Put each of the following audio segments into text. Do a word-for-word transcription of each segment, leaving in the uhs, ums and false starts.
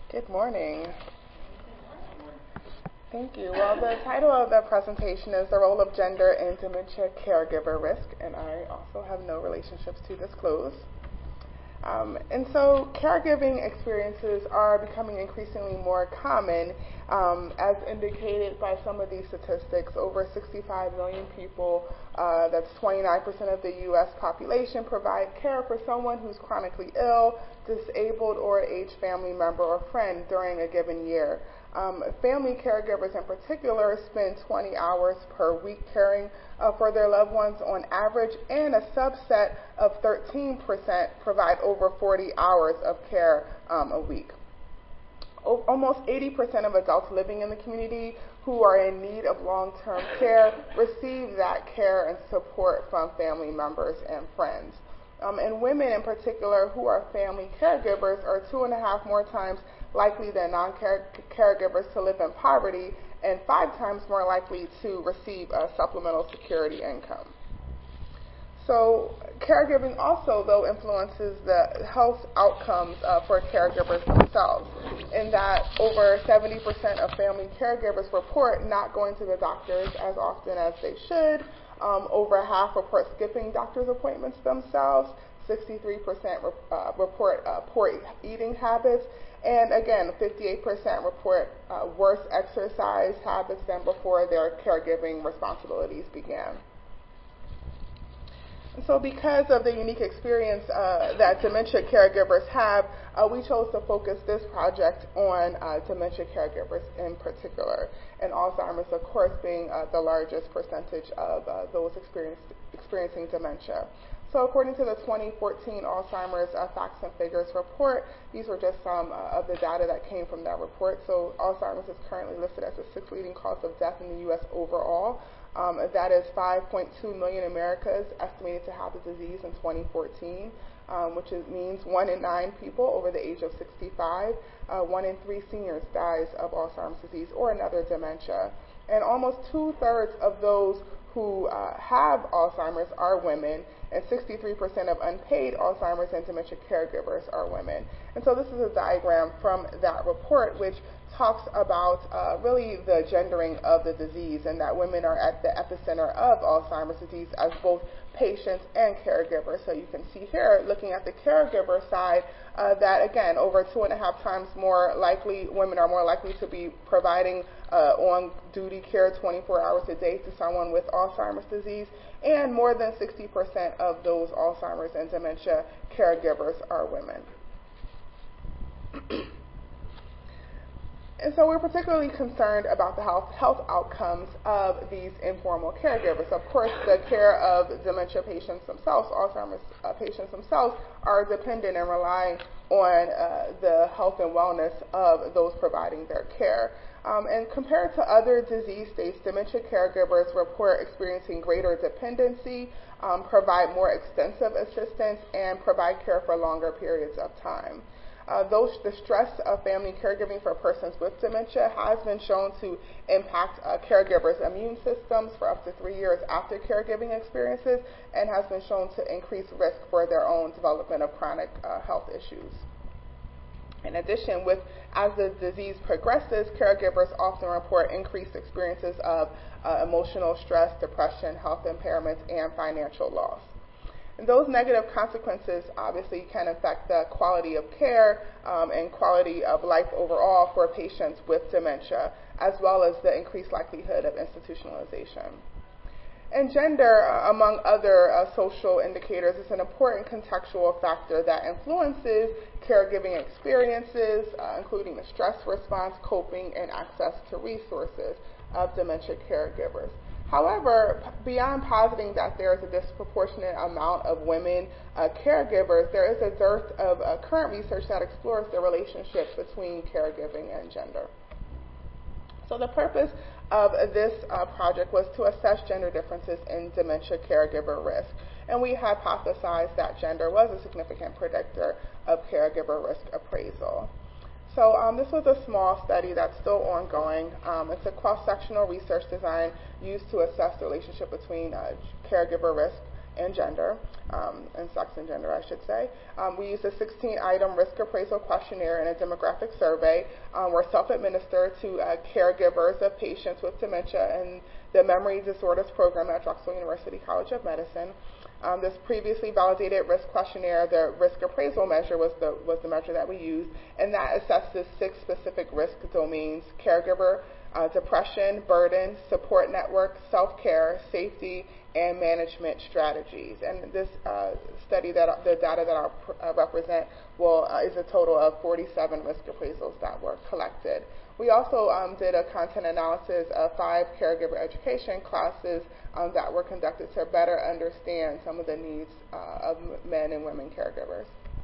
Good morning. Thank you. Well, the title of the presentation is The Role of Gender in Dementia Caregiver Risk, and I also have no relationships to disclose. Um, and so caregiving experiences are becoming increasingly more common, um, as indicated by some of these statistics. Over sixty-five million people, uh, that's twenty-nine percent of the U S population, provide care for someone who's chronically ill, disabled, or an aged family member or friend during a given year. Um, family caregivers in particular spend twenty hours per week caring uh, for their loved ones on average, and a subset of thirteen percent provide over forty hours of care um, a week. O- almost eighty percent of adults living in the community who are in need of long-term care receive that care and support from family members and friends. Um, and women in particular who are family caregivers are two and a half more times likely than non-caregivers to live in poverty, and five times more likely to receive a supplemental security income. So caregiving also, though, influences the health outcomes uh, for caregivers themselves, in that over seventy percent of family caregivers report not going to the doctors as often as they should. Um, over half report skipping doctor's appointments themselves. sixty-three percent re- uh, report uh, poor eating habits. And again, fifty-eight percent report uh, worse exercise habits than before their caregiving responsibilities began. And so because of the unique experience uh, that dementia caregivers have, uh, we chose to focus this project on uh, dementia caregivers in particular, and Alzheimer's, of course, being uh, the largest percentage of uh, those experience, experiencing dementia. So according to the twenty fourteen Alzheimer's uh, Facts and Figures report, these were just some uh, of the data that came from that report. So Alzheimer's is currently listed as the sixth leading cause of death in the U S overall. Um, that is five point two million Americans estimated to have the disease in twenty fourteen, um, which is, means one in nine people over the age of sixty-five, uh, one in three seniors dies of Alzheimer's disease or another dementia. And almost two-thirds of those who uh, have Alzheimer's are women, and sixty-three percent of unpaid Alzheimer's and dementia caregivers are women. And so this is a diagram from that report which talks about uh, really the gendering of the disease, and that women are at the epicenter of Alzheimer's disease as both patients and caregivers. So you can see here, looking at the caregiver side, uh, that again, over two and a half times more likely, women are more likely to be providing uh, on-duty care twenty-four hours a day to someone with Alzheimer's disease, and more than sixty percent of those Alzheimer's and dementia caregivers are women. And so we're particularly concerned about the health, health outcomes of these informal caregivers. Of course, the care of dementia patients themselves, Alzheimer's uh, patients themselves, are dependent and relying on uh, the health and wellness of those providing their care. Um, and compared to other disease states, dementia caregivers report experiencing greater dependency, um, provide more extensive assistance, and provide care for longer periods of time. Uh, those, the stress of family caregiving for persons with dementia has been shown to impact uh, caregivers' immune systems for up to three years after caregiving experiences, and has been shown to increase risk for their own development of chronic uh, health issues. In addition, with as the disease progresses, caregivers often report increased experiences of uh, emotional stress, depression, health impairments, and financial loss. And those negative consequences obviously can affect the quality of care um, and quality of life overall for patients with dementia, as well as the increased likelihood of institutionalization. And gender, uh, among other uh, social indicators, is an important contextual factor that influences caregiving experiences, uh, including the stress response, coping, and access to resources of dementia caregivers. However, beyond positing that there is a disproportionate amount of women uh, caregivers, there is a dearth of uh, current research that explores the relationship between caregiving and gender. So the purpose of this uh, project was to assess gender differences in dementia caregiver risk. And we hypothesized that gender was a significant predictor of caregiver risk appraisal. So um, this was a small study that's still ongoing. Um, it's a cross-sectional research design used to assess the relationship between uh, caregiver risk and gender, um, and sex and gender, I should say. Um, we used a sixteen item risk appraisal questionnaire and a demographic survey. Um, were self-administered to uh, caregivers of patients with dementia and the Memory Disorders Program at Drexel University College of Medicine. Um, this previously validated risk questionnaire, the risk appraisal measure was the, was the measure that we used, and that assesses six specific risk domains: caregiver, uh, depression, burden, support network, self-care, safety, and management strategies. And this uh, study, that the data that I'll uh, represent, will uh, is a total of forty-seven risk appraisals that were collected. We also um, did a content analysis of five caregiver education classes um, that were conducted to better understand some of the needs uh, of men and women caregivers.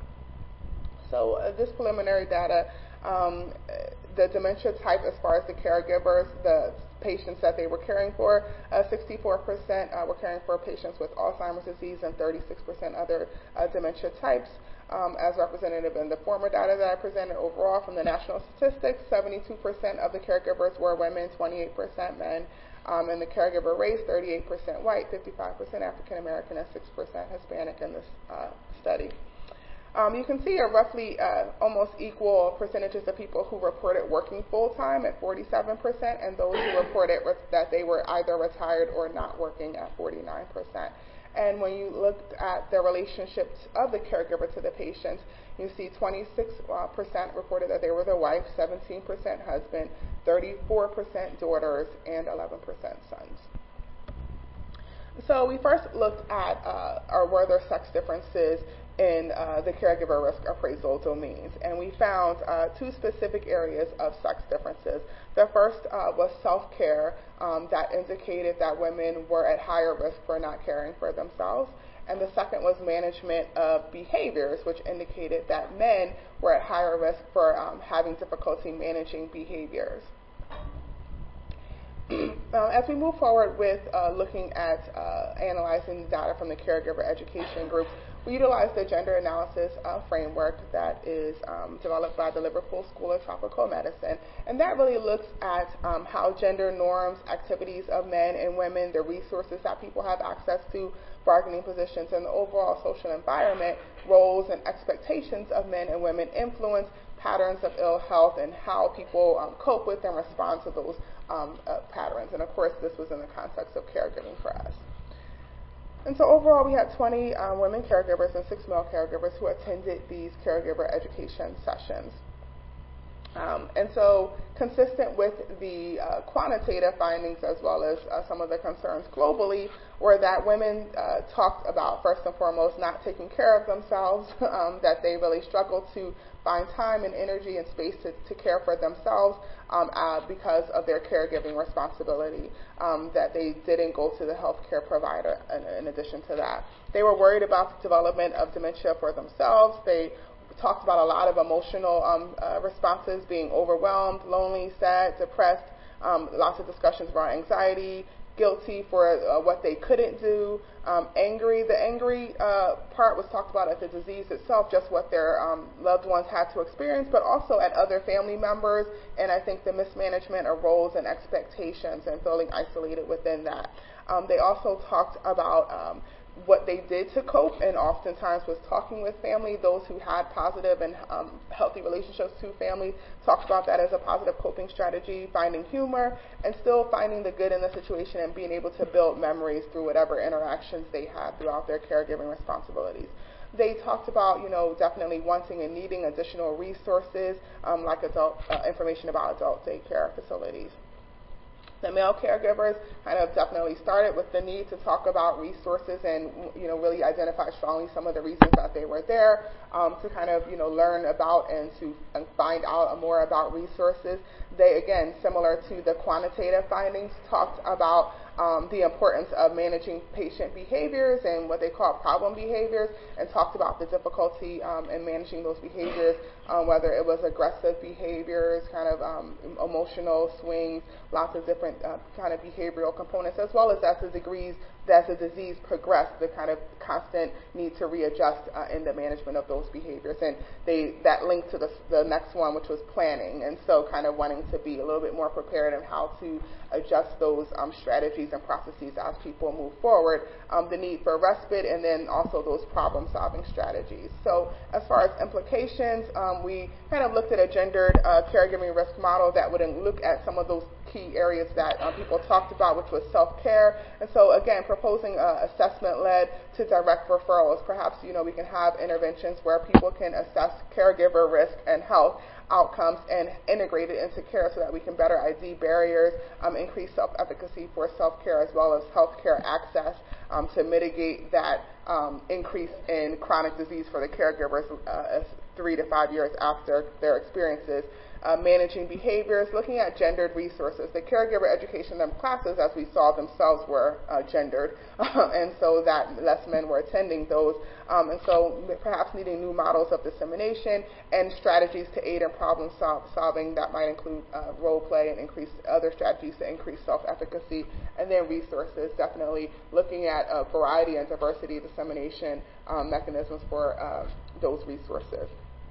So uh, this preliminary data, um, the dementia type as far as the caregivers, the patients that they were caring for, uh, sixty-four percent uh, were caring for patients with Alzheimer's disease and thirty-six percent other uh, dementia types. Um, as representative in the former data that I presented overall from the national statistics, seventy-two percent of the caregivers were women, twenty-eight percent men, um, and the caregiver race, thirty-eight percent white, fifty-five percent African American, and six percent Hispanic in this uh, study. Um, you can see a roughly uh, almost equal percentages of people who reported working full-time at forty-seven percent, and those who reported re- that they were either retired or not working at forty-nine percent. And when you looked at the relationships of the caregiver to the patients, you see twenty-six percent reported that they were the wife, seventeen percent husband, thirty-four percent daughters, and eleven percent sons. So we first looked at, uh, or were there sex differences in uh, the caregiver risk appraisal domains, and we found uh, two specific areas of sex differences. The first uh, was self-care, um, that indicated that women were at higher risk for not caring for themselves, and the second was management of behaviors, which indicated that men were at higher risk for um, having difficulty managing behaviors. Uh, as we move forward with uh, looking at uh, analyzing data from the caregiver education group, we utilized the gender analysis uh, framework that is um, developed by the Liverpool School of Tropical Medicine, and that really looks at um, how gender norms, activities of men and women, the resources that people have access to, bargaining positions, and the overall social environment, roles and expectations of men and women influence patterns of ill health and how people um, cope with and respond to those um, uh, patterns. And of course, this was in the context of caregiving for us. And so overall, we had twenty um, women caregivers and six male caregivers who attended these caregiver education sessions. Um, and so consistent with the uh, quantitative findings as well as uh, some of the concerns globally were that women uh, talked about, first and foremost, not taking care of themselves, um, that they really struggled to find time and energy and space to, to care for themselves um, uh, because of their caregiving responsibility, um, that they didn't go to the healthcare provider in, in addition to that. They were worried about the development of dementia for themselves. They talked about a lot of emotional um, uh, responses, being overwhelmed, lonely, sad, depressed, um, lots of discussions around anxiety, guilty for uh, what they couldn't do, um, angry. The angry uh, part was talked about at the disease itself, just what their um, loved ones had to experience, but also at other family members, and I think the mismanagement of roles and expectations and feeling isolated within that. Um, they also talked about um, what they did to cope, and oftentimes was talking with family. Those who had positive and um, healthy relationships to family talked about that as a positive coping strategy, finding humor and still finding the good in the situation and being able to build memories through whatever interactions they had throughout their caregiving responsibilities. They talked about, you know, definitely wanting and needing additional resources, um, like adult uh, information about adult daycare facilities. The male caregivers kind of definitely started with the need to talk about resources and, you know, really identify strongly some of the reasons that they were there, um, to kind of, you know, learn about and to and find out more about resources. They, again, similar to the quantitative findings, talked about um, the importance of managing patient behaviors and what they call problem behaviors, and talked about the difficulty um, in managing those behaviors um, whether it was aggressive behaviors, kind of um, emotional swings, lots of different uh, kind of behavioral components, as well as as the degrees as the disease progressed, the kind of constant need to readjust uh, in the management of those behaviors. And they that linked to the, the next one, which was planning, and so kind of wanting to be a little bit more prepared on how to adjust those um, strategies and processes as people move forward, um, the need for respite, and then also those problem-solving strategies. So as far as implications, um, we kind of looked at a gendered uh, caregiving risk model that would look at some of those key areas that um, people talked about, which was self-care. And so again, proposing uh, assessment-led to direct referrals. Perhaps, you know, we can have interventions where people can assess caregiver risk and health outcomes and integrate it into care so that we can better I D barriers, um, increase self-efficacy for self-care as well as healthcare access um, to mitigate that um, increase in chronic disease for the caregivers uh, three to five years after their experiences. Uh, managing behaviors, looking at gendered resources. The caregiver education in classes, as we saw, themselves were uh, gendered, and so that less men were attending those. Um, and so perhaps needing new models of dissemination and strategies to aid in problem sol- solving that might include uh, role play and increase other strategies to increase self-efficacy. And then resources, definitely looking at a variety and diversity dissemination um, mechanisms for uh, those resources.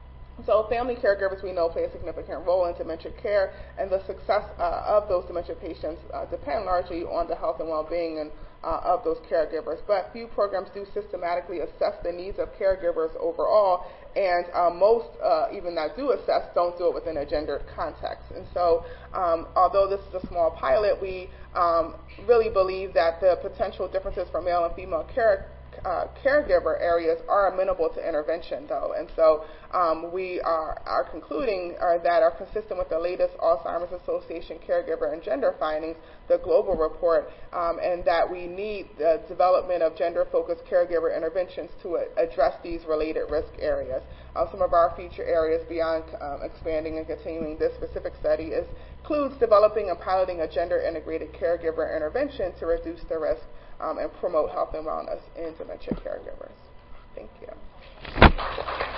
So family caregivers, we know, play a significant role in dementia care, and the success uh, of those dementia patients uh, depend largely on the health and well-being and, uh, of those caregivers. But few programs do systematically assess the needs of caregivers overall, and uh, most, uh, even that do assess, don't do it within a gendered context. And so um, although this is a small pilot, we um, really believe that the potential differences for male and female care Uh, caregiver areas are amenable to intervention, though, and so um, we are, are concluding uh, that are consistent with the latest Alzheimer's Association caregiver and gender findings, the global report, um, and that we need the development of gender-focused caregiver interventions to uh, address these related risk areas. Uh, some of our future areas beyond um, expanding and continuing this specific study is, includes developing and piloting a gender-integrated caregiver intervention to reduce the risk Um, and promote health and wellness in dementia caregivers. Thank you.